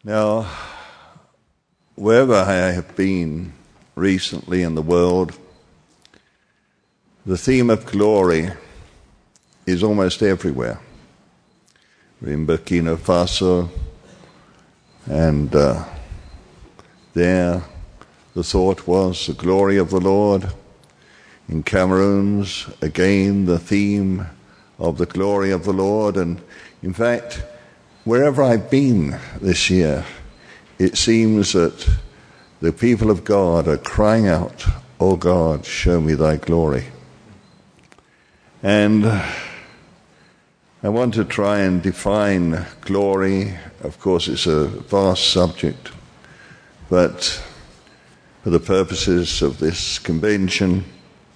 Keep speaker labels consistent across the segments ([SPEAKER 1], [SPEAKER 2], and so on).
[SPEAKER 1] Now, wherever I have been recently in the world, the theme of glory is almost everywhere. We're in Burkina Faso, and there the thought was the glory of the Lord. In Cameroon's, again, the theme of the glory of the Lord. And in fact, wherever I've been this year, it seems that the people of God are crying out, "O God, show me thy glory." And I want to try and define glory. Of course, it's a vast subject, but for the purposes of this convention,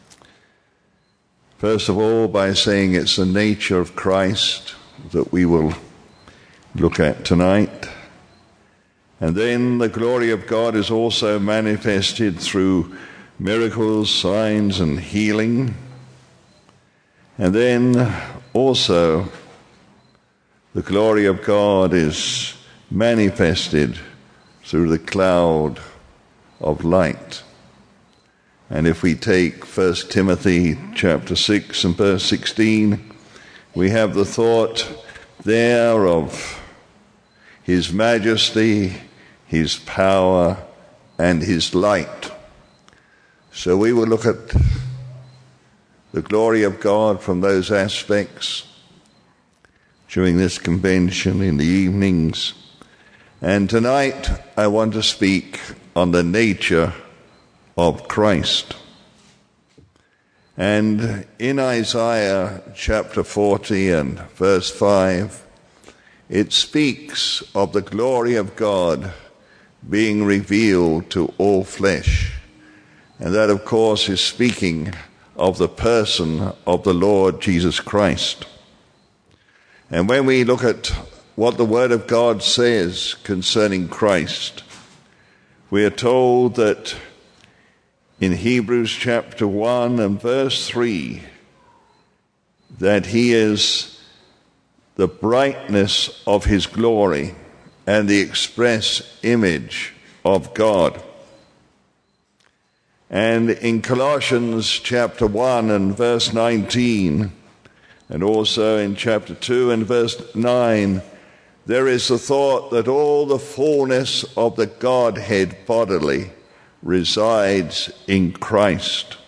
[SPEAKER 1] first of all, by saying it's the nature of Christ that we will look at tonight. And then the glory of God is also manifested through miracles, signs, and healing. And then also the glory of God is manifested through the cloud of light. And if we take 1 Timothy chapter 6 and verse 16, we have the thought there of his majesty, his power, and his light. So we will look at the glory of God from those aspects during this convention in the evenings. And tonight I want to speak on the nature of Christ. And in Isaiah chapter 40 and verse 5, it speaks of the glory of God being revealed to all flesh. And that, of course, is speaking of the person of the Lord Jesus Christ. And when we look at what the Word of God says concerning Christ, we are told that in Hebrews chapter 1 and verse 3, that he is the brightness of his glory and the express image of God. And in Colossians chapter 1 and verse 19, and also in chapter 2 and verse 9, there is the thought that all the fullness of the Godhead bodily resides in Christ.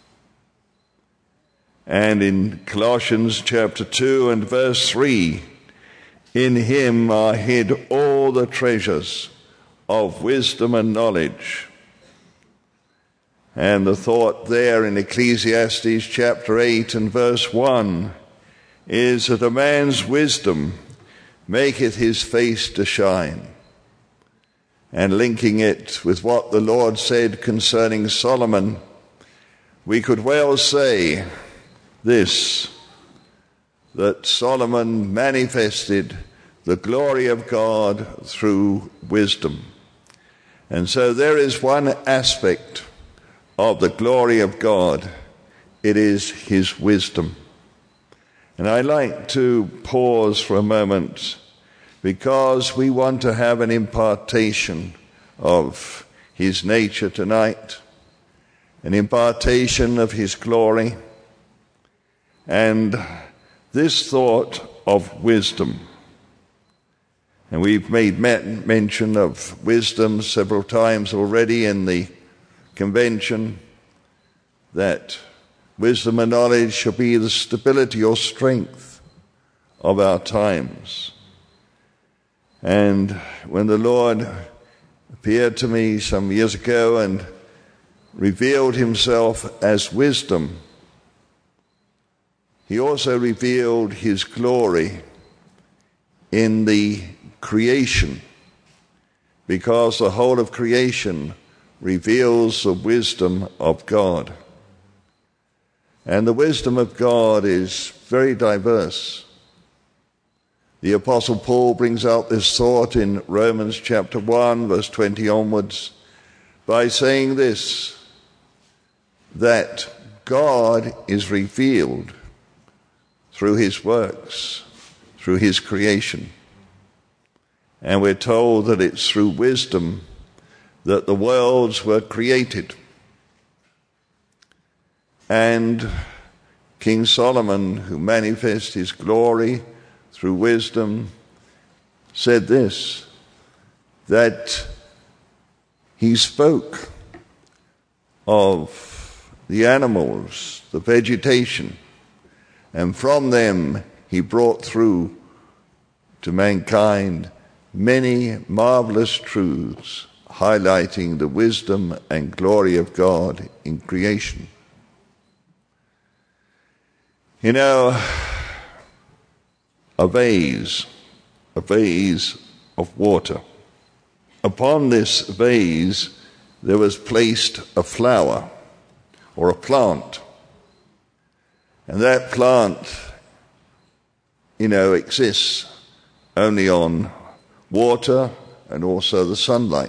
[SPEAKER 1] And in Colossians chapter 2 and verse 3, in him are hid all the treasures of wisdom and knowledge. And the thought there in Ecclesiastes chapter 8 and verse 1 is that a man's wisdom maketh his face to shine. And linking it with what the Lord said concerning Solomon, we could well say this, that Solomon manifested the glory of God through wisdom. And so there is one aspect of the glory of God. It is his wisdom. And I like to pause for a moment, because we want to have an impartation of his nature tonight, an impartation of his glory, and this thought of wisdom. And we've made mention of wisdom several times already in the convention, that wisdom and knowledge shall be the stability or strength of our times. And when the Lord appeared to me some years ago and revealed himself as wisdom, he also revealed his glory in the creation, because the whole of creation reveals the wisdom of God. And the wisdom of God is very diverse. The Apostle Paul brings out this thought in Romans chapter 1, verse 20 onwards, by saying this, that God is revealed through his works, through his creation. And we're told that it's through wisdom that the worlds were created. And King Solomon, who manifests his glory through wisdom, said this, that he spoke of the animals, the vegetation, and from them he brought through to mankind many marvelous truths highlighting the wisdom and glory of God in creation. You know, a vase of water. Upon this vase there was placed a flower or a plant. And that plant, exists only on water and also the sunlight.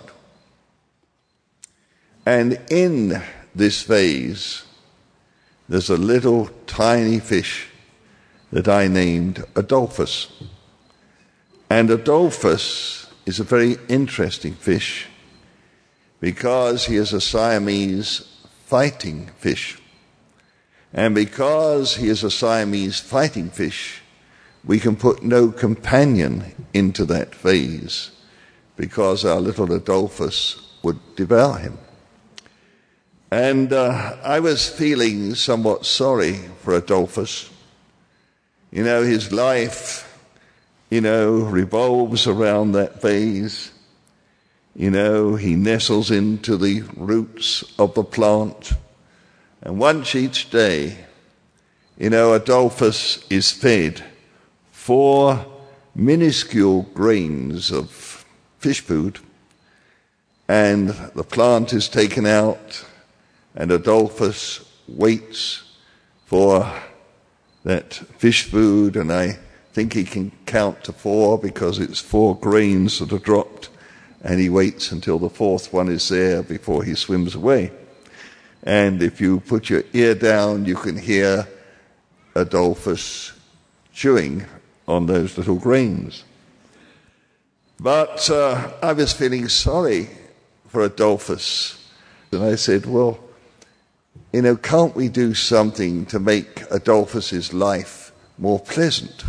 [SPEAKER 1] And in this vase, there's a little tiny fish that I named Adolphus. And Adolphus is a very interesting fish because he is a Siamese fighting fish. And because he is a Siamese fighting fish, we can put no companion into that vase because our little Adolphus would devour him. And I was feeling somewhat sorry for Adolphus. His life, revolves around that vase. He nestles into the roots of the plant. And once each day, Adolphus is fed 4 minuscule grains of fish food, and the plant is taken out, and Adolphus waits for that fish food, and I think he can count to 4 because it's 4 grains that are dropped, and he waits until the 4th one is there before he swims away. And if you put your ear down, you can hear Adolphus chewing on those little grains. But I was feeling sorry for Adolphus. And I said, well, can't we do something to make Adolphus's life more pleasant?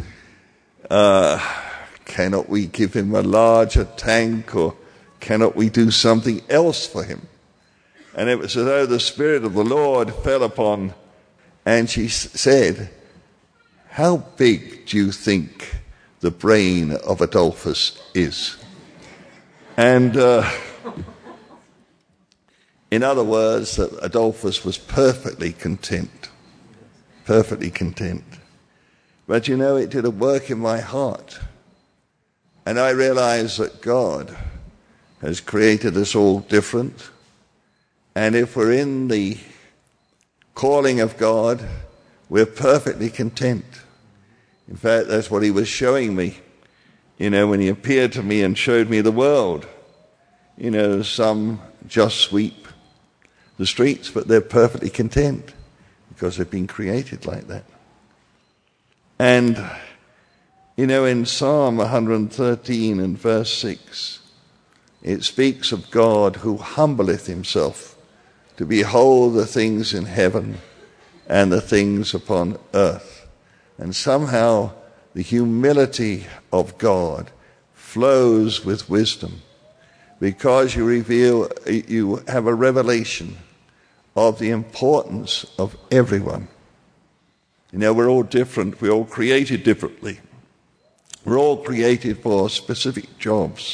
[SPEAKER 1] Cannot we give him a larger tank, or cannot we do something else for him? And it was as though the Spirit of the Lord fell upon, and she said, how big do you think the brain of Adolphus is? And in other words, that Adolphus was perfectly content. Perfectly content. But it did a work in my heart. And I realized that God has created us all different. And if we're in the calling of God, we're perfectly content. In fact, that's what he was showing me, when he appeared to me and showed me the world. Some just sweep the streets, but they're perfectly content because they've been created like that. And, in Psalm 113 and verse 6, it speaks of God who humbleth himself to behold the things in heaven and the things upon earth. And somehow the humility of God flows with wisdom because you have a revelation of the importance of everyone. We're all different. We're all created differently. We're all created for specific jobs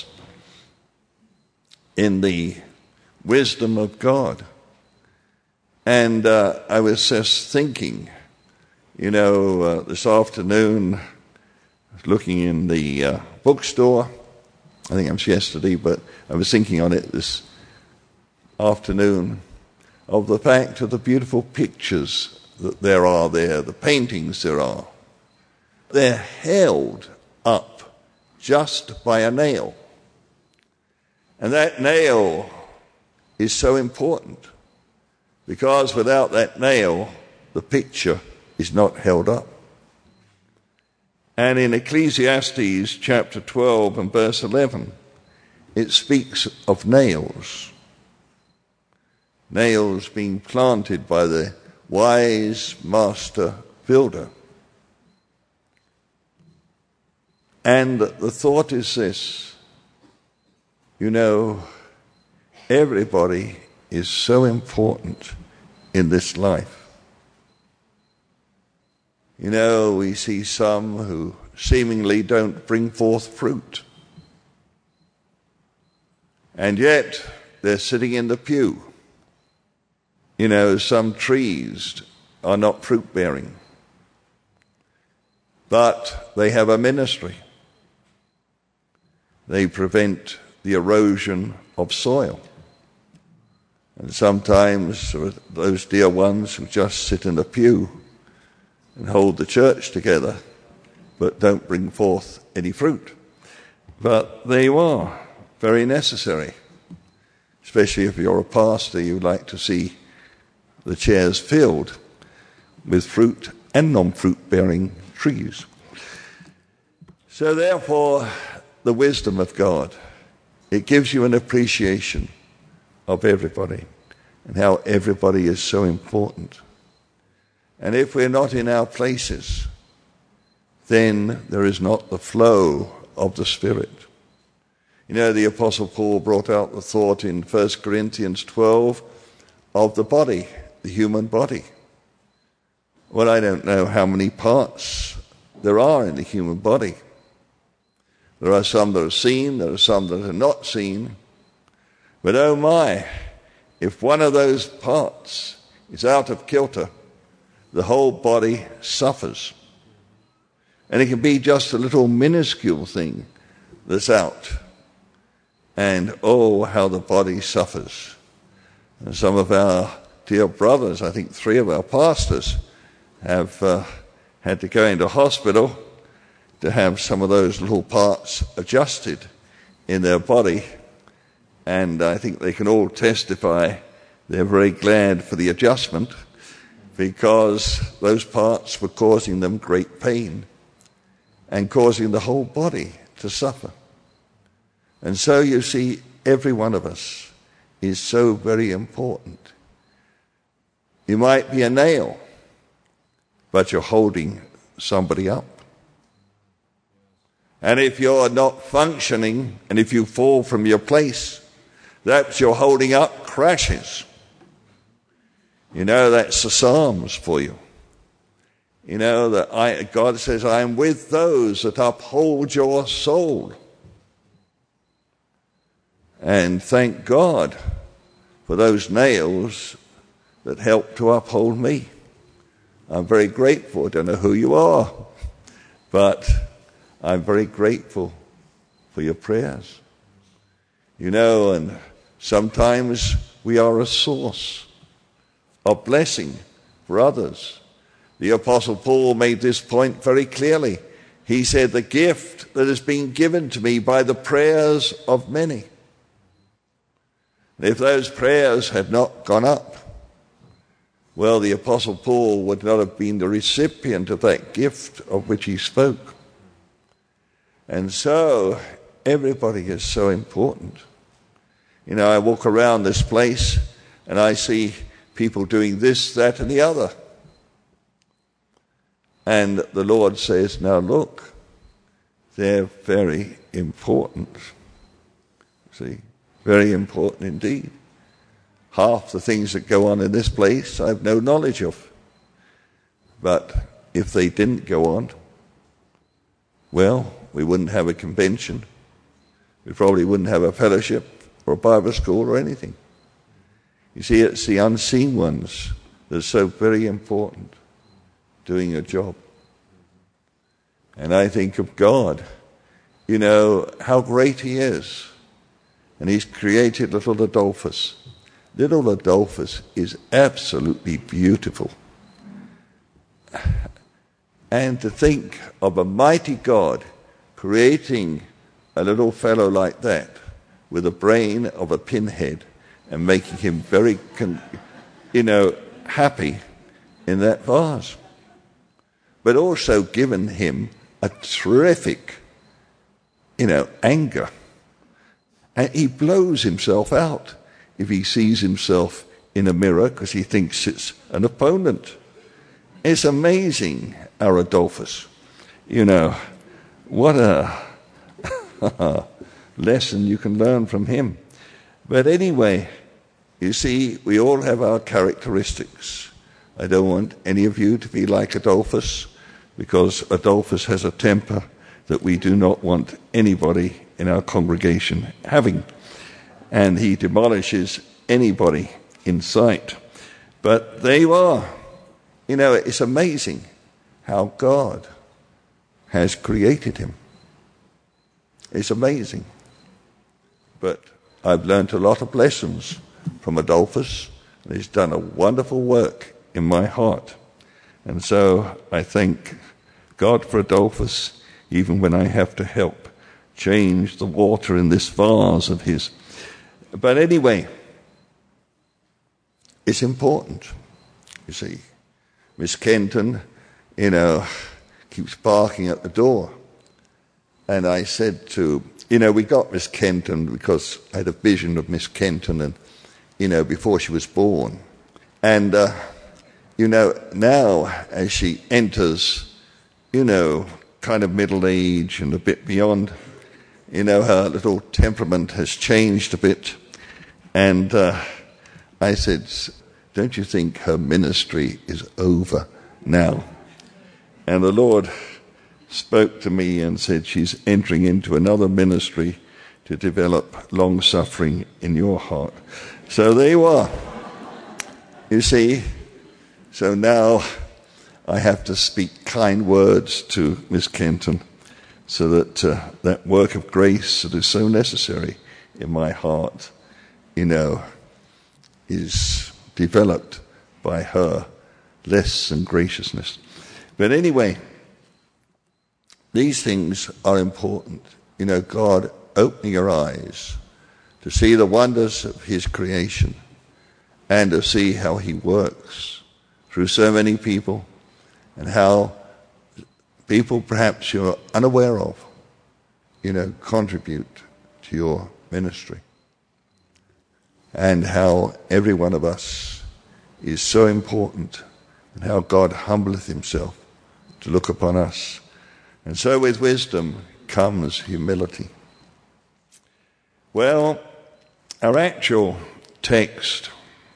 [SPEAKER 1] in the wisdom of God. And I was just thinking, this afternoon, looking in the bookstore. I think it was yesterday, but I was thinking on it this afternoon of the fact of the beautiful pictures that there are there, the paintings there are. They're held up just by a nail. And that nail is so important because without that nail, the picture is not held up. And in Ecclesiastes chapter 12 and verse 11, it speaks of nails. Nails being planted by the wise master builder. And the thought is this, everybody is so important in this life. We see some who seemingly don't bring forth fruit. And yet they're sitting in the pew. Some trees are not fruit-bearing, but they have a ministry. They prevent the erosion of soil. And sometimes those dear ones who just sit in the pew and hold the church together, but don't bring forth any fruit. But they are very necessary, especially if you're a pastor, you'd like to see the chairs filled with fruit and non-fruit-bearing trees. So therefore, the wisdom of God, it gives you an appreciation of everybody and how everybody is so important. And if we're not in our places, then there is not the flow of the Spirit. The Apostle Paul brought out the thought in 1 Corinthians 12 of the body, the human body. Well, I don't know how many parts there are in the human body. There are some that are seen, there are some that are not seen. But oh my, if one of those parts is out of kilter, the whole body suffers. And it can be just a little minuscule thing that's out. And oh, how the body suffers. And some of our dear brothers, I think 3 of our pastors, have had to go into hospital to have some of those little parts adjusted in their body. And I think they can all testify they're very glad for the adjustment, because those parts were causing them great pain and causing the whole body to suffer. And so you see, every one of us is so very important. You might be a nail, but you're holding somebody up. And if you're not functioning, and if you fall from your place, that you're holding up crashes. That's the Psalms for you. That God says, I am with those that uphold your soul. And thank God for those nails that help to uphold me. I'm very grateful. I don't know who you are, but I'm very grateful for your prayers. And sometimes we are a source of blessing for others. The Apostle Paul made this point very clearly. He said, the gift that has been given to me by the prayers of many. If those prayers had not gone up, well, the Apostle Paul would not have been the recipient of that gift of which he spoke. And so, everybody is so important. I walk around this place and I see people doing this, that, and the other. And the Lord says, now look, they're very important. See, very important indeed. Half the things that go on in this place I have no knowledge of. But if they didn't go on, well, we wouldn't have a convention. We probably wouldn't have a fellowship or a Bible school or anything. You see, it's the unseen ones that are so very important, doing a job. And I think of God, how great he is. And he's created little Adolphus. Little Adolphus is absolutely beautiful. And to think of a mighty God creating a little fellow like that with a brain of a pinhead and making him very, happy in that vase. But also given him a terrific, anger. And he blows himself out if he sees himself in a mirror because he thinks it's an opponent. It's amazing, our Adolphus. What a lesson you can learn from him. But anyway, you see, we all have our characteristics. I don't want any of you to be like Adolphus, because Adolphus has a temper that we do not want anybody in our congregation having. And he demolishes anybody in sight. But there you are. It's amazing how God has created him. It's amazing. But I've learned a lot of lessons from Adolphus, and he's done a wonderful work in my heart. And so I thank God for Adolphus, even when I have to help change the water in this vase of his. But anyway, it's important. You see, Miss Kenton, keeps barking at the door. And I said to, we got Miss Kenton because I had a vision of Miss Kenton and, before she was born. And, now as she enters, kind of middle age and a bit beyond, her little temperament has changed a bit. And I said, don't you think her ministry is over now? And the Lord spoke to me and said she's entering into another ministry to develop long-suffering in your heart. So there you are. You see, so now I have to speak kind words to Miss Kenton so that that work of grace that is so necessary in my heart, is developed by her less than graciousness. But anyway, these things are important. God opening your eyes to see the wonders of his creation and to see how he works through so many people and how people perhaps you're unaware of, contribute to your ministry. And how every one of us is so important and how God humbleth himself to look upon us. And so with wisdom comes humility. Well, our actual text,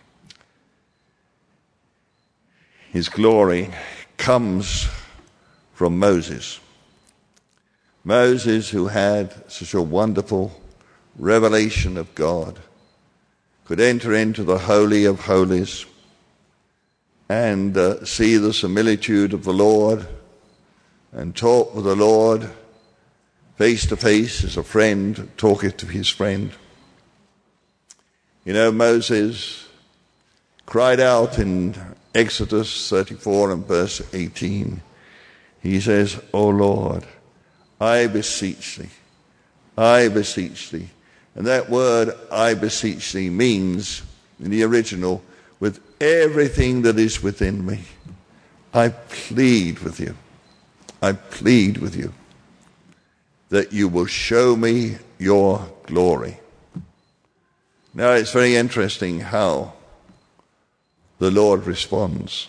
[SPEAKER 1] his glory, comes from Moses. Moses, who had such a wonderful revelation of God, could enter into the Holy of Holies and see the similitude of the Lord and talk with the Lord face to face as a friend talketh to his friend. Moses cried out in Exodus 34 and verse 18. He says, O Lord, I beseech thee, I beseech thee. And that word, I beseech thee, means, in the original, with everything that is within me, I plead with you, that you will show me your glory. Now, it's very interesting how the Lord responds.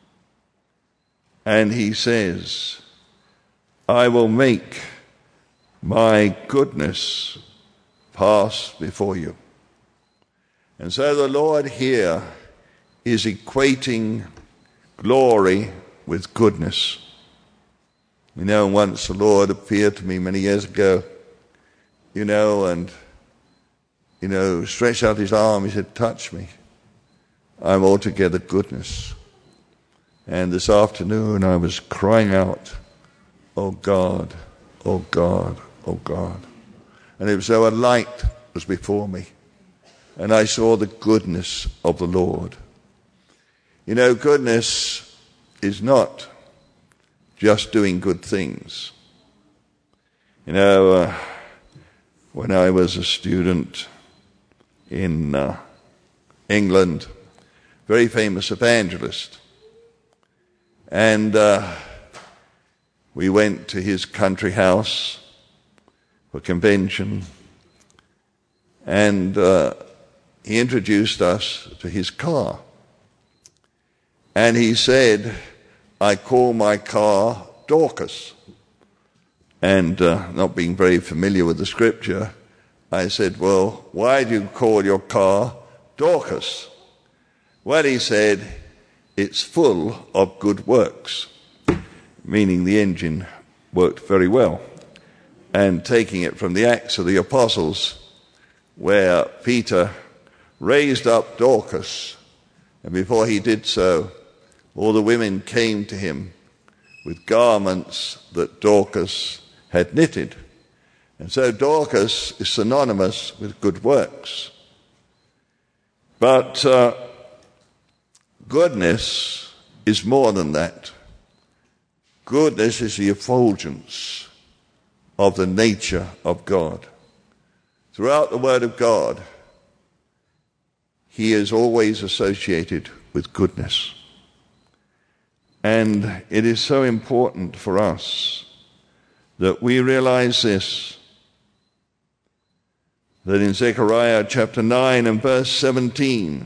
[SPEAKER 1] And he says, I will make my goodness pass before you. And so the Lord here is equating glory with goodness. Once the Lord appeared to me many years ago, and, stretched out his arm, he said, touch me. I'm altogether goodness. And this afternoon I was crying out, oh God, oh God, oh God. And it was though a light was before me. And I saw the goodness of the Lord. Goodness is not just doing good things. When I was a student in England, very famous evangelist. And We went to his country house for convention, and he introduced us to his car. And he said, "I call my car Dorcas." And not being very familiar with the scripture, I said, "Well, why do you call your car Dorcas?" Well, he said, "It's full of good works," meaning the engine worked very well. And taking it from the Acts of the Apostles, where Peter raised up Dorcas, and before he did so, all the women came to him with garments that Dorcas had knitted. And so Dorcas is synonymous with good works. But goodness is more than that. Goodness is the effulgence of the nature of God. Throughout the Word of God, he is always associated with goodness. And it is so important for us that we realize this, that in Zechariah chapter 9 and verse 17,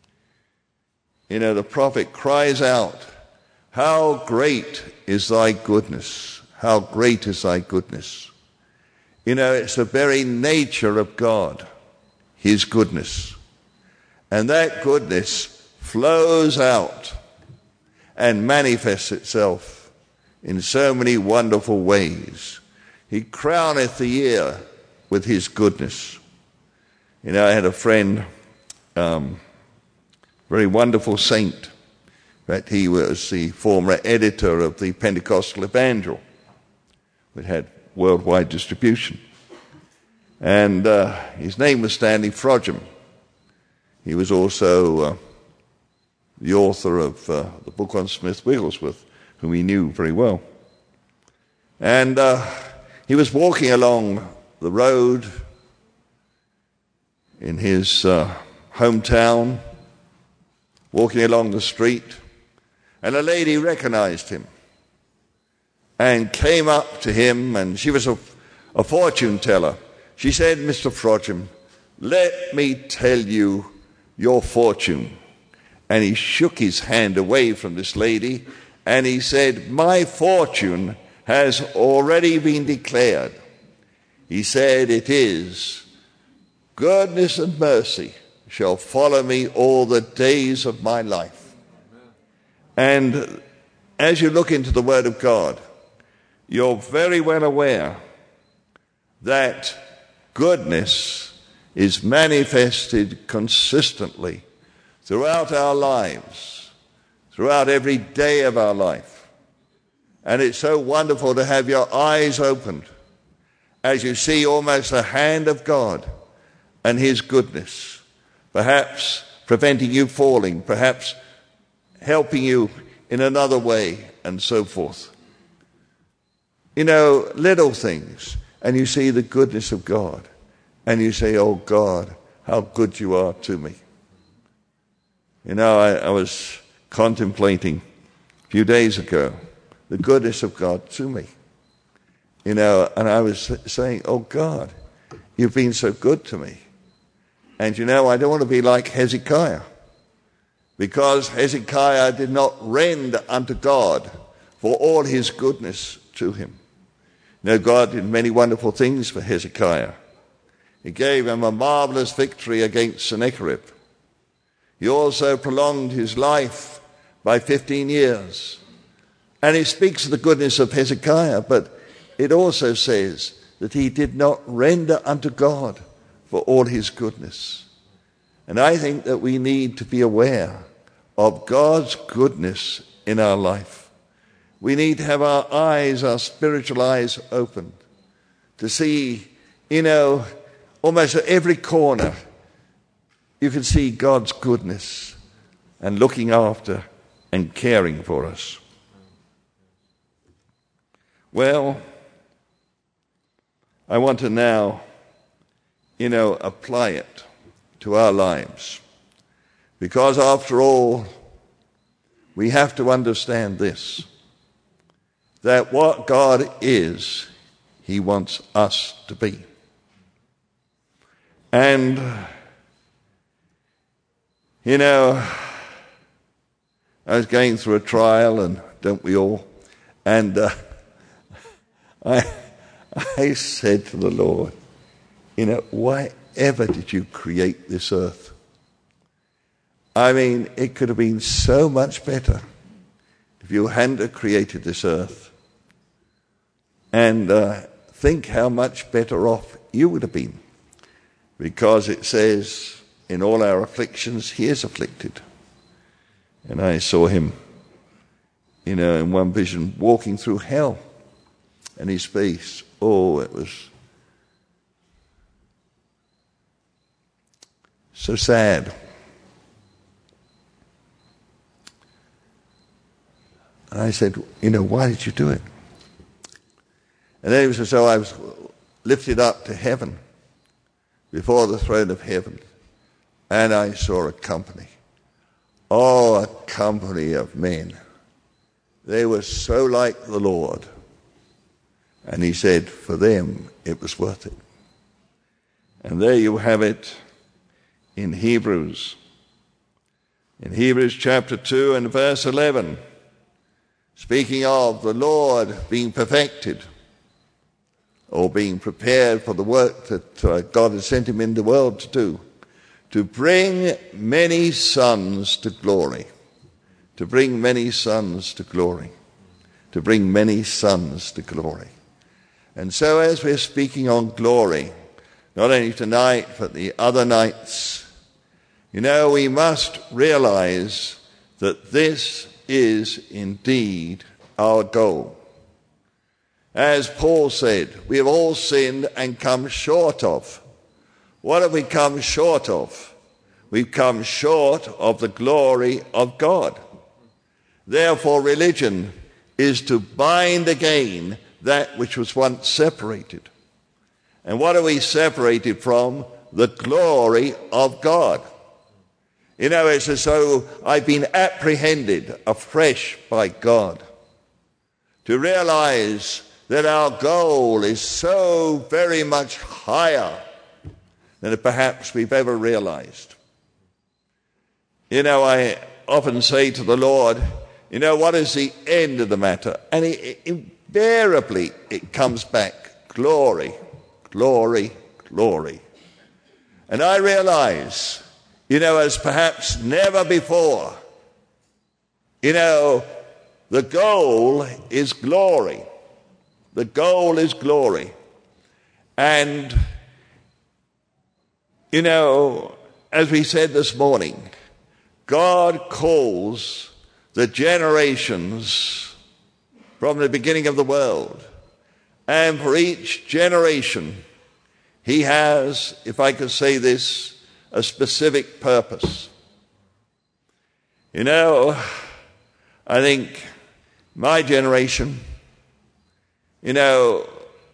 [SPEAKER 1] the prophet cries out, "How great is thy goodness! How great is thy goodness!" It's the very nature of God, his goodness. And that goodness flows out and manifests itself in so many wonderful ways. He crowneth the year with his goodness. I had a friend, very wonderful saint. In fact, he was the former editor of the Pentecostal Evangel. It had worldwide distribution. And his name was Stanley Frodsham. He was also the author of the book on Smith Wigglesworth, whom he knew very well. And he was walking along the road in his hometown, walking along the street, and a lady recognized him and came up to him, and she was a fortune teller. She said, "Mr. Frodsham, let me tell you your fortune." And he shook his hand away from this lady, and he said, "My fortune has already been declared." He said, "It is, goodness and mercy shall follow me all the days of my life." And as you look into the Word of God, you're very well aware that goodness is manifested consistently throughout our lives, throughout every day of our life. And it's so wonderful to have your eyes opened as you see almost the hand of God and his goodness, perhaps preventing you falling, perhaps helping you in another way, and so forth. Little things, and you see the goodness of God, and you say, "Oh God, how good you are to me." I was contemplating a few days ago the goodness of God to me. And I was saying, "Oh God, you've been so good to me." And I don't want to be like Hezekiah, because Hezekiah did not rend unto God for all his goodness to him. God did many wonderful things for Hezekiah. He gave him a marvelous victory against Sennacherib. He also prolonged his life by 15 years. And it speaks of the goodness of Hezekiah, but it also says that he did not render unto God for all his goodness. And I think that we need to be aware of God's goodness in our life. We need to have our eyes, our spiritual eyes opened to see, almost at every corner, you can see God's goodness and looking after and caring for us. Well, I want to now, apply it to our lives. Because after all, we have to understand this, that what God is, he wants us to be. And, you know, I was going through a trial, and don't we all? And I said to the Lord, you know, why ever did you create this earth? I mean, it could have been so much better if you hadn't created this earth. And think how much better off you would have been. Because it says, in all our afflictions, he is afflicted. And I saw him, you know, in one vision, walking through hell. And his face, oh, it was so sad. And I said, you know, why did you do it? And then it was as though I was lifted up to heaven, before the throne of heaven. And I saw a company. Oh, a company of men. They were so like the Lord. And he said, for them, it was worth it. And there you have it in Hebrews. In Hebrews chapter 2 and verse 11. Speaking of the Lord being perfected, or being prepared for the work that God has sent him in the world to do, to bring many sons to glory. To bring many sons to glory. To bring many sons to glory. And so as we're speaking on glory, not only tonight, but the other nights, you know, we must realize that this is indeed our goal. As Paul said, we have all sinned and come short of. What have we come short of? We've come short of the glory of God. Therefore, religion is to bind again that which was once separated. And what are we separated from? The glory of God. You know, it's as though I've been apprehended afresh by God to realize that our goal is so very much higher than perhaps we've ever realized. You know, I often say to the Lord, you know, what is the end of the matter? And invariably it comes back, glory, glory, glory. And I realize, you know, as perhaps never before, you know, the goal is glory. The goal is glory. And, you know, as we said this morning, God calls the generations from the beginning of the world. And for each generation, he has, if I could say this, a specific purpose. You know, I think my generation, you know,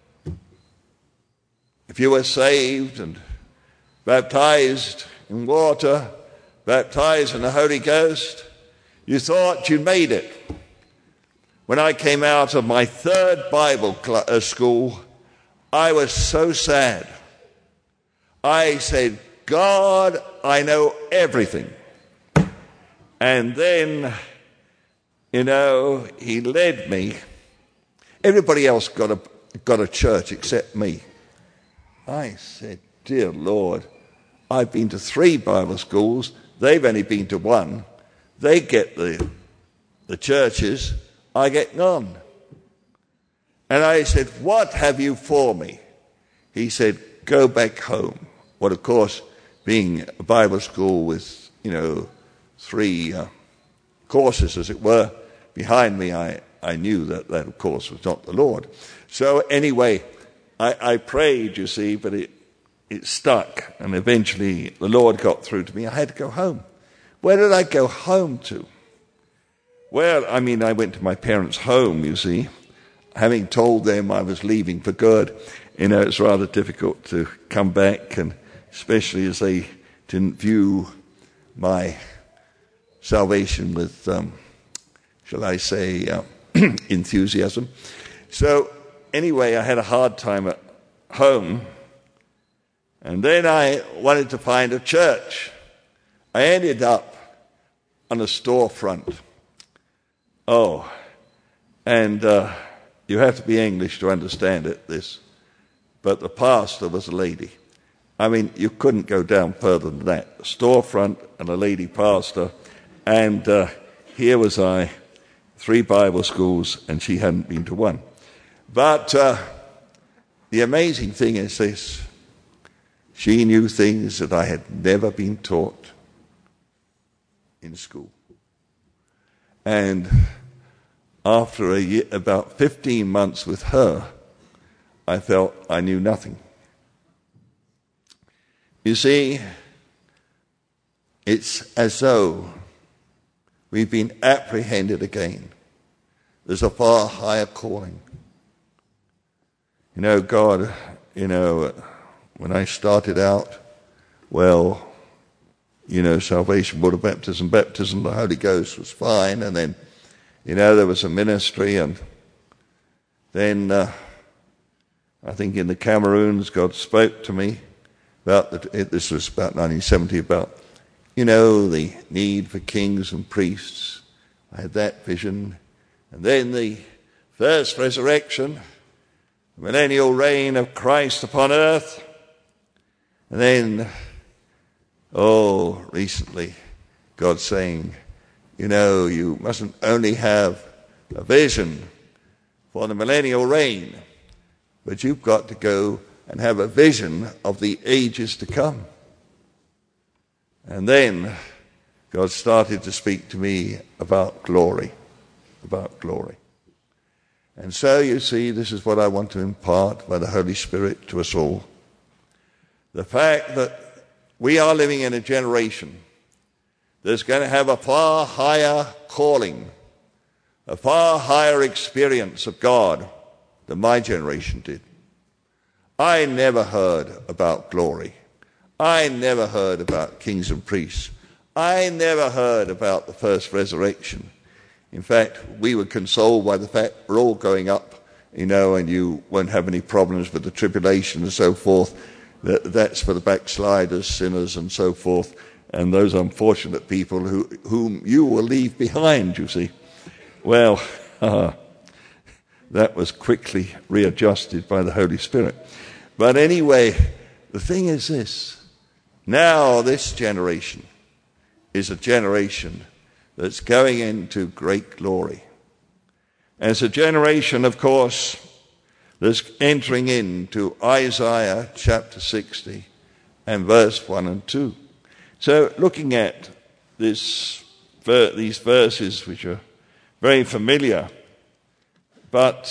[SPEAKER 1] if you were saved and baptized in water, baptized in the Holy Ghost, you thought you made it. When I came out of my third Bible school, I was so sad. I said, God, I know everything. And then, you know, he led me. Everybody else got a church except me. I said, dear Lord, I've been to 3 Bible schools. They've only been to 1. They get the churches. I get none. And I said, what have you for me? He said, go back home. Well, of course, being a Bible school with, you know, 3 courses, as it were, behind me, I knew that, of course, was not the Lord. So anyway, I prayed, you see, but it stuck. And eventually the Lord got through to me. I had to go home. Where did I go home to? Well, I mean, I went to my parents' home, you see. Having told them I was leaving for good, you know, it's rather difficult to come back, and especially as they didn't view my salvation with, shall I say, enthusiasm. So anyway, I had a hard time at home, and then I wanted to find a church. I ended up on a storefront. And you have to be English to understand this, but the pastor was a lady. I mean, you couldn't go down further than that. A storefront and a lady pastor, and here was I, 3 Bible schools, and she hadn't been to one. But the amazing thing is this: she knew things that I had never been taught in school. And after a year, about 15 months with her, I felt I knew nothing. You see, it's as though we've been apprehended again. There's a far higher calling. God, when I started out, salvation, water baptism, the Holy Ghost was fine, and then, there was a ministry, and then I think in the Cameroons, God spoke to me about, this was about 1970, about, the need for kings and priests. I had that vision. And then the first resurrection, the millennial reign of Christ upon earth. And then, recently, God saying, you mustn't only have a vision for the millennial reign, but you've got to go and have a vision of the ages to come. And then God started to speak to me about glory. And so, you see, this is what I want to impart by the Holy Spirit to us all. The fact that we are living in a generation that's going to have a far higher calling, a far higher experience of God than my generation did. I never heard about glory. I never heard about kings and priests. I never heard about the first resurrection. In fact, we were consoled by the fact we're all going up, and you won't have any problems with the tribulation and so forth. That's for the backsliders, sinners, and so forth, and those unfortunate people whom you will leave behind, you see. Well, that was quickly readjusted by the Holy Spirit. But anyway, the thing is this. Now this generation is a generation that's going into great glory. And it's a generation, of course, that's entering into Isaiah chapter 60 and verse 1 and 2. So looking at these verses, which are very familiar, but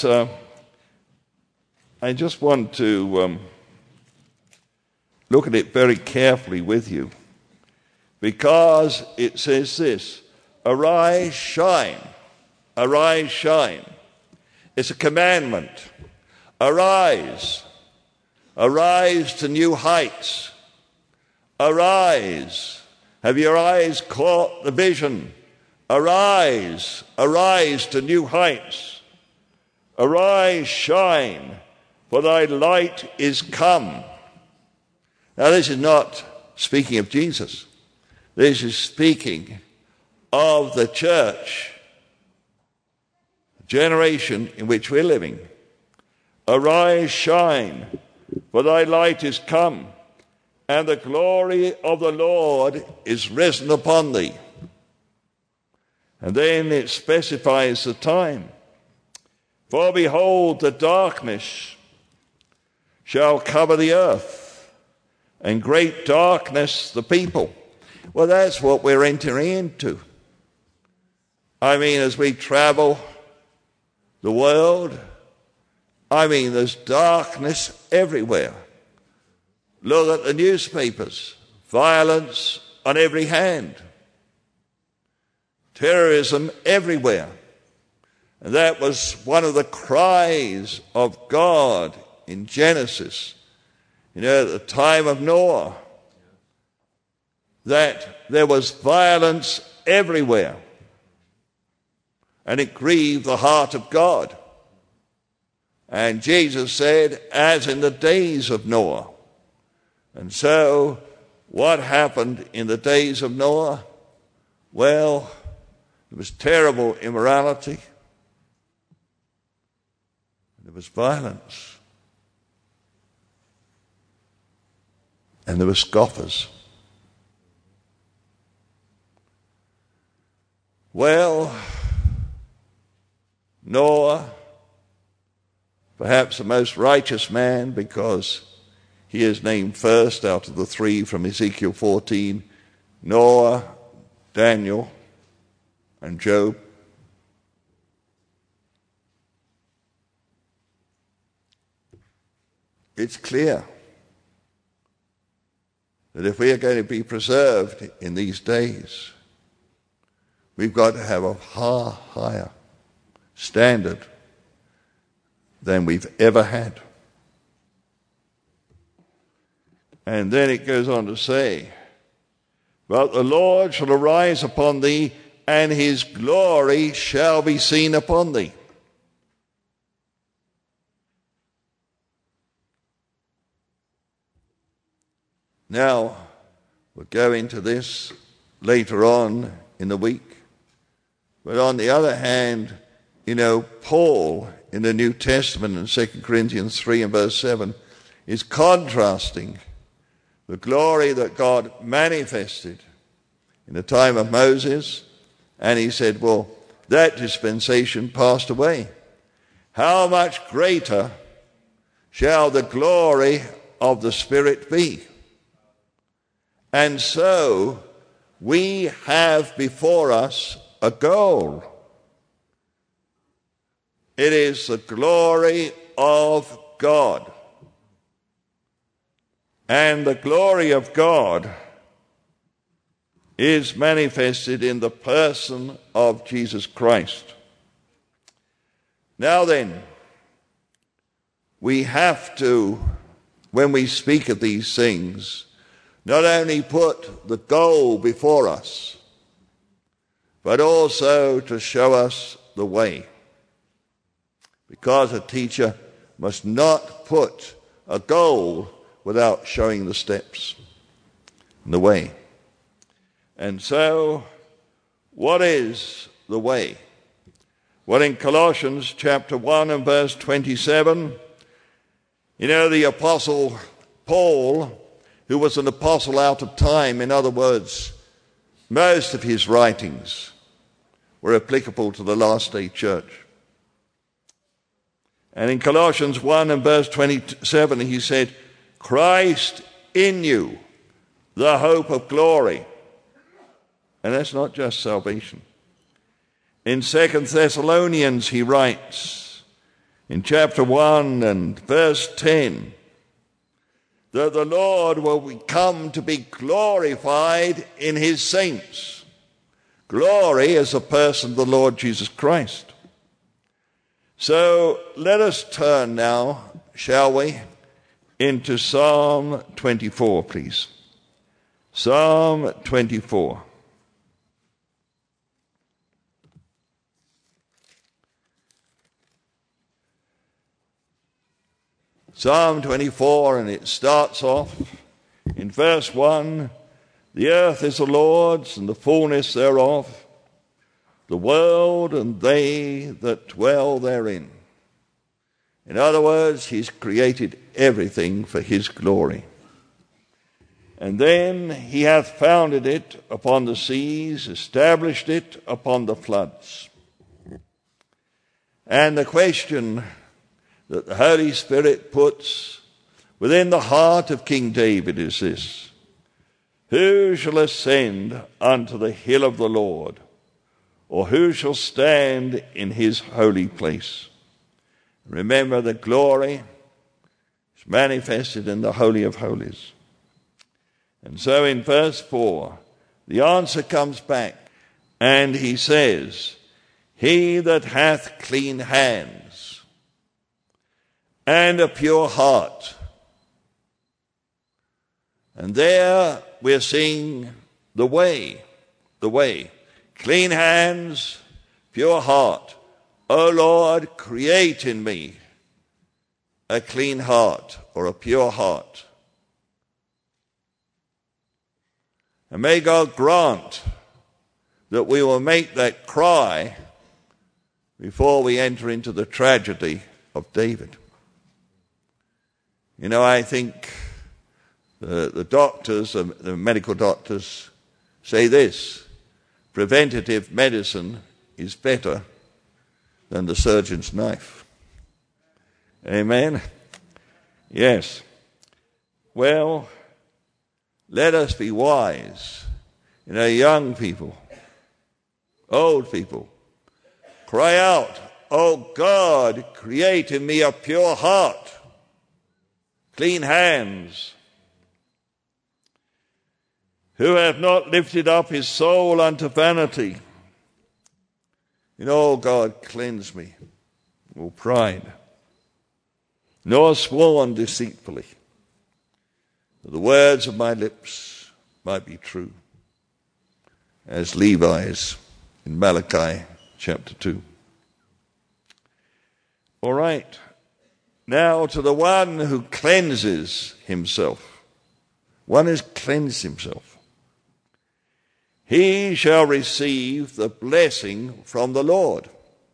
[SPEAKER 1] I just want to look at it very carefully with you, because it says this: arise, shine. Arise, shine. It's a commandment. Arise. Arise to new heights. Arise. Have your eyes caught the vision? Arise. Arise to new heights. Arise, shine, for thy light is come. Now, this is not speaking of Jesus. This is speaking of the church, the generation in which we're living. Arise, shine, for thy light is come, and the glory of the Lord is risen upon thee. And then it specifies the time. For behold, the darkness shall cover the earth, and great darkness the people. Well, that's what we're entering into. I mean, as we travel the world, there's darkness everywhere. Look at the newspapers. Violence on every hand. Terrorism everywhere. And that was one of the cries of God in Genesis, at the time of Noah, that there was violence everywhere. and it grieved the heart of God. And Jesus said, as in the days of Noah. And so, what happened in the days of Noah? Well, there was terrible immorality. There was violence. And there were scoffers. Well, Noah, perhaps the most righteous man, because he is named first out of the three from Ezekiel 14, Noah, Daniel, and Job. It's clear that if we are going to be preserved in these days, we've got to have a far higher standard than we've ever had. And then it goes on to say, but the Lord shall arise upon thee, and his glory shall be seen upon thee. Now, we'll go into this later on in the week. But on the other hand, Paul in the New Testament in 2 Corinthians 3 and verse 7 is contrasting the glory that God manifested in the time of Moses, and he said, well, that dispensation passed away. How much greater shall the glory of the Spirit be? And so we have before us a goal. It is the glory of God. And the glory of God is manifested in the person of Jesus Christ. Now then, we have to, when we speak of these things, not only put the goal before us, but also to show us the way. Because a teacher must not put a goal without showing the steps and the way. And so, what is the way? Well, in Colossians chapter 1 and verse 27, the Apostle Paul, who was an apostle out of time, in other words, most of his writings were applicable to the last day church. And in Colossians 1 and verse 27, he said, Christ in you, the hope of glory. And that's not just salvation. In 2 Thessalonians, he writes, in chapter 1 and verse 10, that the Lord will come to be glorified in his saints. Glory is the person of the Lord Jesus Christ. So let us turn now, shall we, into Psalm 24, please. Psalm 24. Psalm 24, and it starts off in verse 1, the earth is the Lord's and the fullness thereof, the world and they that dwell therein. In other words, he's created everything for his glory. And then he hath founded it upon the seas, established it upon the floods. And the question that the Holy Spirit puts within the heart of King David is this: who shall ascend unto the hill of the Lord? Or who shall stand in his holy place? Remember, the glory is manifested in the Holy of Holies. And so in verse 4, the answer comes back, and he says, he that hath clean hands and a pure heart. And there we're seeing the way. Clean hands, pure heart. O Lord, create in me a clean heart, or a pure heart. And may God grant that we will make that cry before we enter into the tragedy of David. You know, I think the doctors, the medical doctors, say this: preventative medicine is better than the surgeon's knife. Amen? Yes. Well, let us be wise. You know, young people, old people, cry out, "Oh God, create in me a pure heart, clean hands, who hath not lifted up his soul unto vanity." You know, "Oh God, cleanse me from all pride, nor sworn deceitfully, that the words of my lips might be true," as Levi's in Malachi chapter 2. All right. Now to the one who cleanses himself. One who has cleansed himself. He shall receive the blessing from the Lord.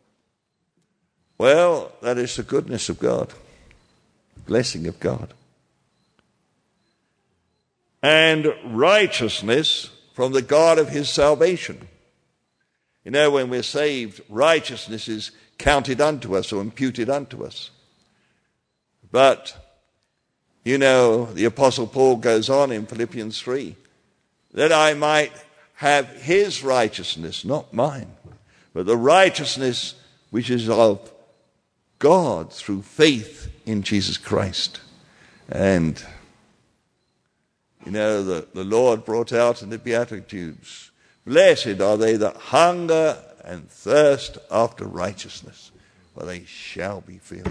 [SPEAKER 1] Well, that is the goodness of God. Blessing of God. And righteousness from the God of his salvation. You know, when we're saved, righteousness is counted unto us or imputed unto us. But, you know, the Apostle Paul goes on in Philippians 3, that I might have his righteousness, not mine, but the righteousness which is of God through faith in Jesus Christ. And, you know, the Lord brought out in the Beatitudes, "Blessed are they that hunger and thirst after righteousness, for they shall be filled."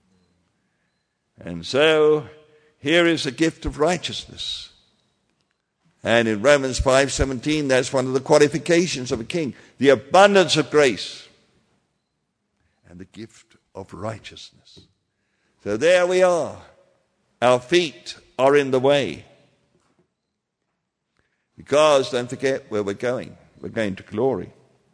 [SPEAKER 1] And so, here is the gift of righteousness. And in Romans 5:17, that's one of the qualifications of a king: the abundance of grace and the gift of righteousness. So there we are. Our feet are in the way. Because, don't forget where we're going. We're going to glory.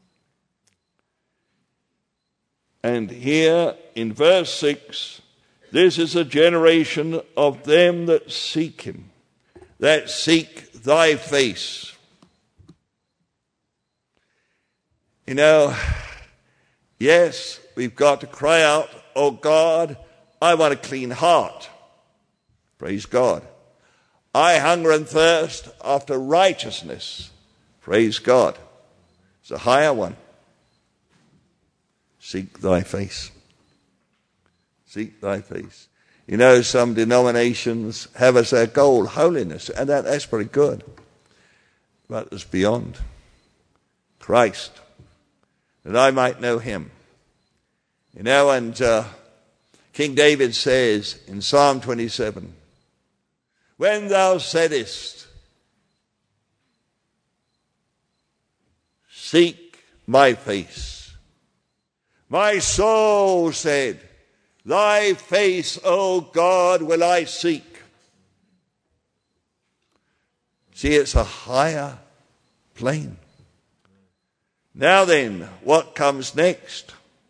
[SPEAKER 1] And here in verse 6, this is a generation of them that seek him, that seek thy face. You know, yes, we've got to cry out, "Oh God, I want a clean heart." Praise God. I hunger and thirst after righteousness. Praise God. It's a higher one. Seek thy face. Seek thy face. You know, some denominations have as their goal holiness, and that's pretty good. But it's beyond. Christ, that I might know him. You know, and King David says in Psalm 27, "When thou saidest, seek my face, my soul said, thy face, O God, will I seek." See, it's a higher plane. Now then, what comes next?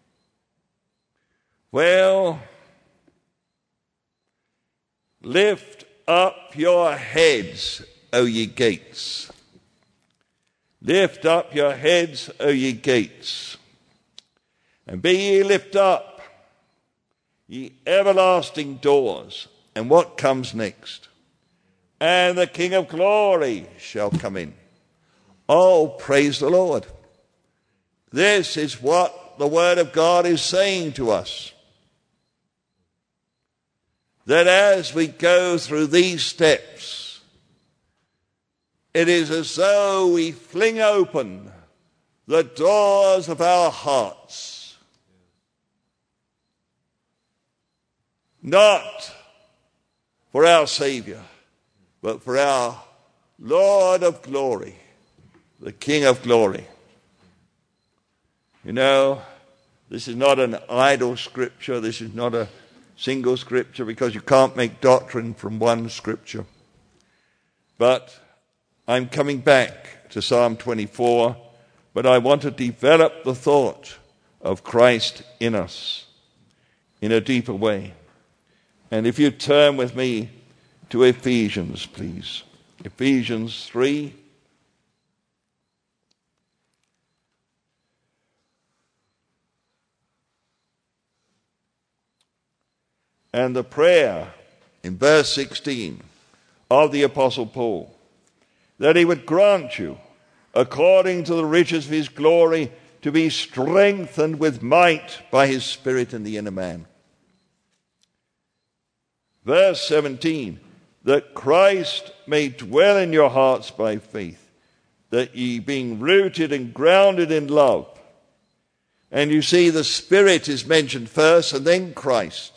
[SPEAKER 1] Well, lift up your heads, O ye gates. Lift up your heads, O ye gates, and be ye lift up, ye everlasting doors. And what comes next? And the King of glory shall come in. Oh, praise the Lord. This is what the Word of God is saying to us. That as we go through these steps, it is as though we fling open the doors of our hearts. Not for our Savior, but for our Lord of glory, the King of glory. You know, this is not an idle scripture. This is not a single scripture, because you can't make doctrine from one scripture. But I'm coming back to Psalm 24, but I want to develop the thought of Christ in us in a deeper way. And if you turn with me to Ephesians, please. Ephesians 3. And the prayer in verse 16 of the Apostle Paul, that he would grant you, according to the riches of his glory, to be strengthened with might by his Spirit in the inner man. Verse 17, that Christ may dwell in your hearts by faith, that ye being rooted and grounded in love. And you see, the Spirit is mentioned first and then Christ.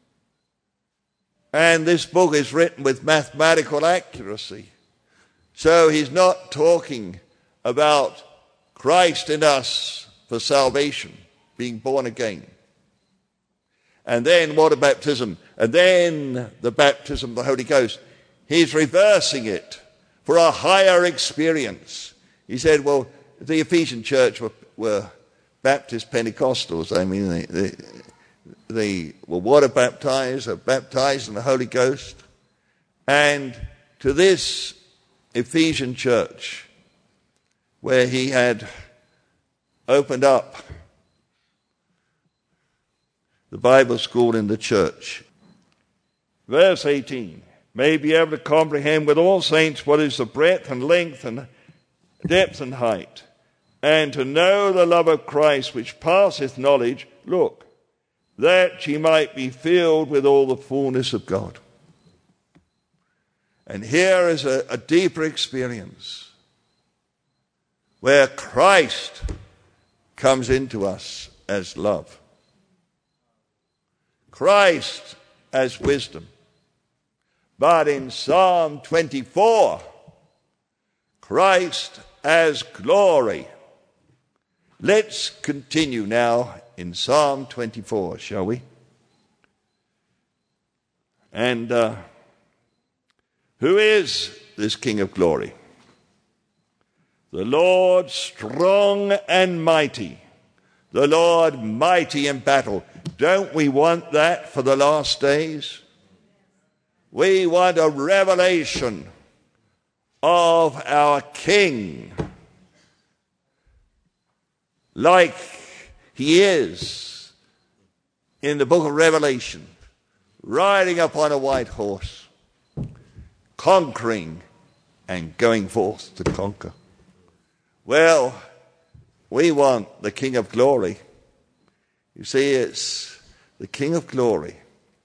[SPEAKER 1] And this book is written with mathematical accuracy. So he's not talking about Christ in us for salvation, being born again. And then water baptism, and then the baptism of the Holy Ghost. He's reversing it for a higher experience. He said, well, the Ephesian church were Baptist Pentecostals. I mean, they were water baptized, or baptized in the Holy Ghost. And to this Ephesian church, where he had opened up the Bible school in the church, verse 18, may be able to comprehend with all saints what is the breadth and length and depth and height, and to know the love of Christ which passeth knowledge, look, that ye might be filled with all the fullness of God. And here is a deeper experience where Christ comes into us as love, Christ as wisdom. But in Psalm 24, Christ as glory. Let's continue now in Psalm 24, shall we? And who is this King of glory? The Lord strong and mighty. The Lord mighty in battle. Don't we want that for the last days? We want a revelation of our King, like he is in the book of Revelation, riding upon a white horse, conquering and going forth to conquer. Well, we want the King of glory. You see, it's the King of glory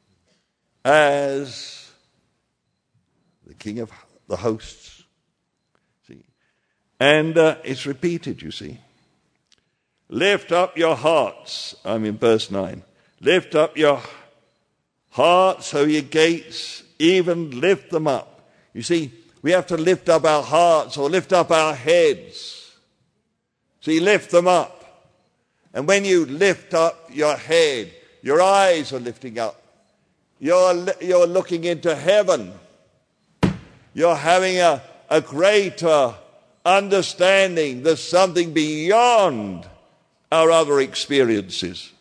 [SPEAKER 1] as the King of the hosts. See, and it's repeated, you see. Lift up your hearts. I'm in verse 9. Lift up your hearts, O ye gates, even lift them up. You see, we have to lift up our hearts or lift up our heads. See, lift them up. And when you lift up your head, your eyes are lifting up. You're looking into heaven. You're having a greater understanding. There's something beyond our other experiences.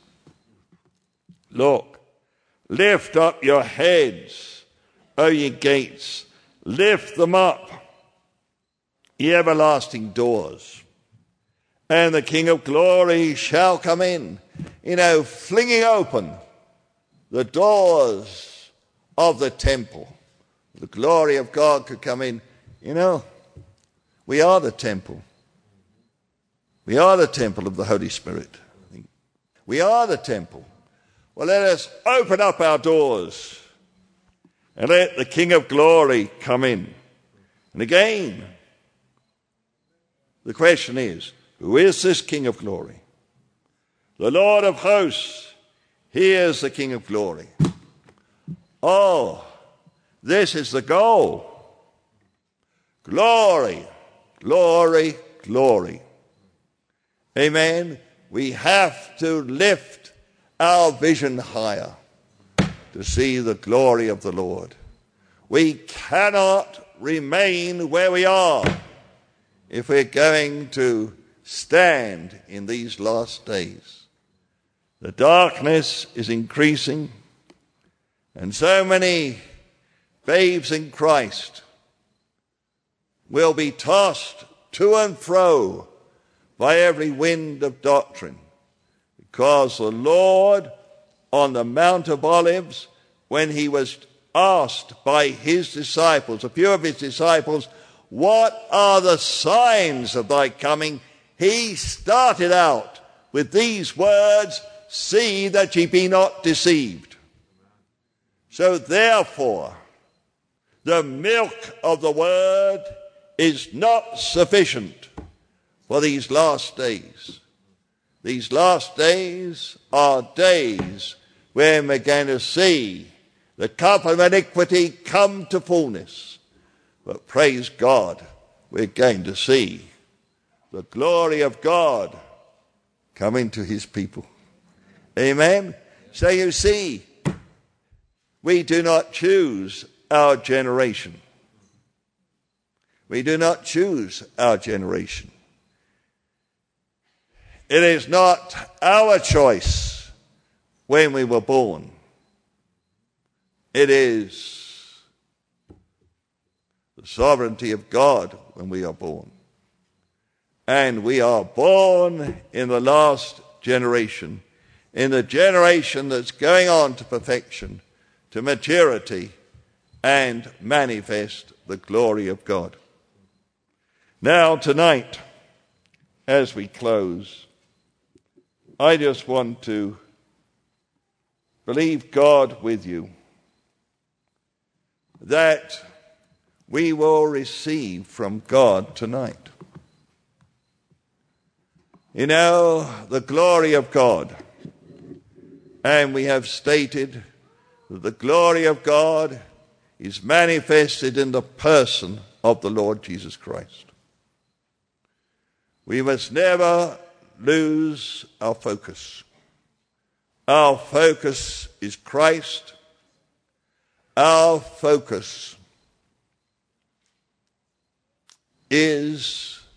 [SPEAKER 1] Look, lift up your heads, O ye gates, lift them up, ye everlasting doors, and the King of glory shall come in. You know, flinging open the doors of the temple. The glory of God could come in. You know, we are the temple. We are the temple of the Holy Spirit. We are the temple. Well, let us open up our doors and let the King of glory come in. And again, the question is, who is this King of glory? The Lord of hosts, he is the King of glory. Oh, this is the goal. Glory, glory, glory. Amen. we have to lift our vision higher to see the glory of the Lord. We cannot remain where we are if we're going to stand in these last days. The darkness is increasing, and so many babes in Christ will be tossed to and fro by every wind of doctrine, because the Lord on the Mount of Olives, when he was asked by his disciples, a few of his disciples, what are the signs of thy coming? He started out with these words, see that ye be not deceived. So therefore, the milk of the word is not sufficient for these last days. These last days are days when we're going to see the cup of iniquity come to fullness. But praise God, we're going to see the glory of God coming to his people. Amen? So you see, we do not choose our generation. We do not choose our generation. It is not our choice when we were born. It is the sovereignty of God when we are born. And we are born in the last generation, in the generation that's going on to perfection, to maturity, and manifest the glory of God. Now, tonight, as we close, I just want to believe God with you that we will receive from God tonight. You know, the glory of God. And we have stated that the glory of God is manifested in the person of the Lord Jesus Christ. We must never lose our focus. Our focus is Christ. Our focus is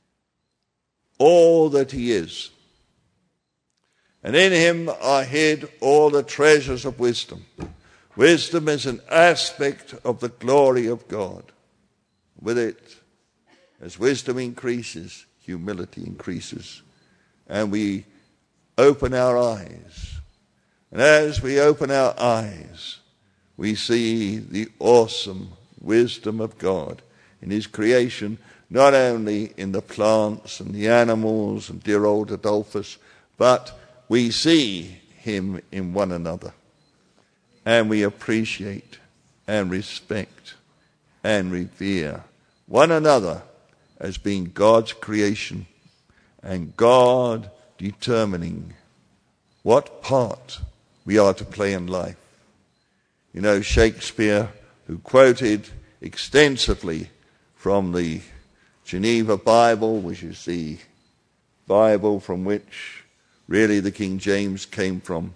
[SPEAKER 1] all that he is. And in him are hid all the treasures of wisdom. Wisdom is an aspect of the glory of God. With it, as wisdom increases, humility increases. And we open our eyes. And as we open our eyes, we see the awesome wisdom of God in his creation, not only in the plants and the animals and dear old Adolphus, but we see him in one another. And we appreciate and respect and revere one another as being God's creation and God determining what part we are to play in life. You know, Shakespeare, who quoted extensively from the Geneva Bible, which is the Bible from which really the King James came from,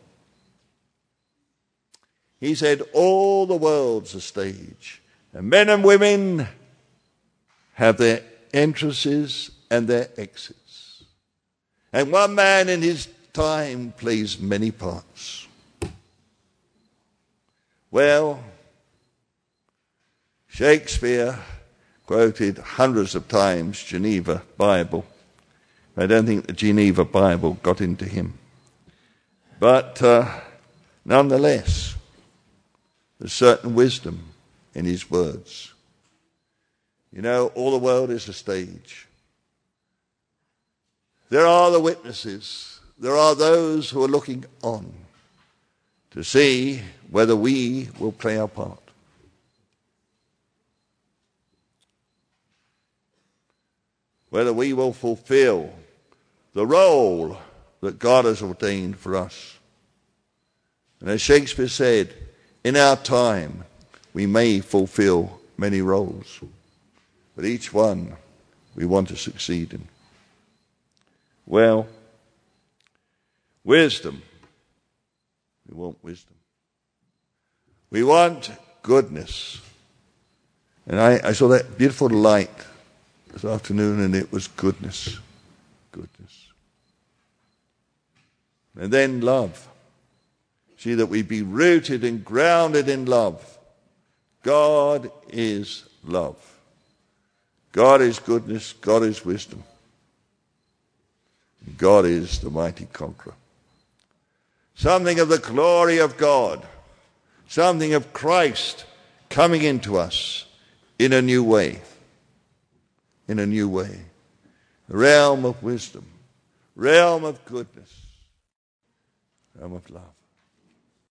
[SPEAKER 1] he said, all the world's a stage, and men and women have their entrances and their exits. And one man in his time plays many parts. Well, Shakespeare quoted hundreds of times Geneva Bible. I don't think the Geneva Bible got into him. But nonetheless, there's certain wisdom in his words. You know, all the world is a stage. There are the witnesses. There are those who are looking on to see whether we will play our part. Whether we will fulfill the role that God has ordained for us. And as Shakespeare said, in our time we may fulfill many roles, but each one we want to succeed in. Well, Wisdom. We want wisdom. We want goodness. And I saw that beautiful light this afternoon, and it was goodness. Goodness. And then love. See, that we be rooted and grounded in love. God is love. God is goodness. God is wisdom. God is the mighty conqueror. Something of the glory of God. Something of Christ coming into us in a new way. In a new way. Realm of wisdom. Realm of goodness. Realm of love.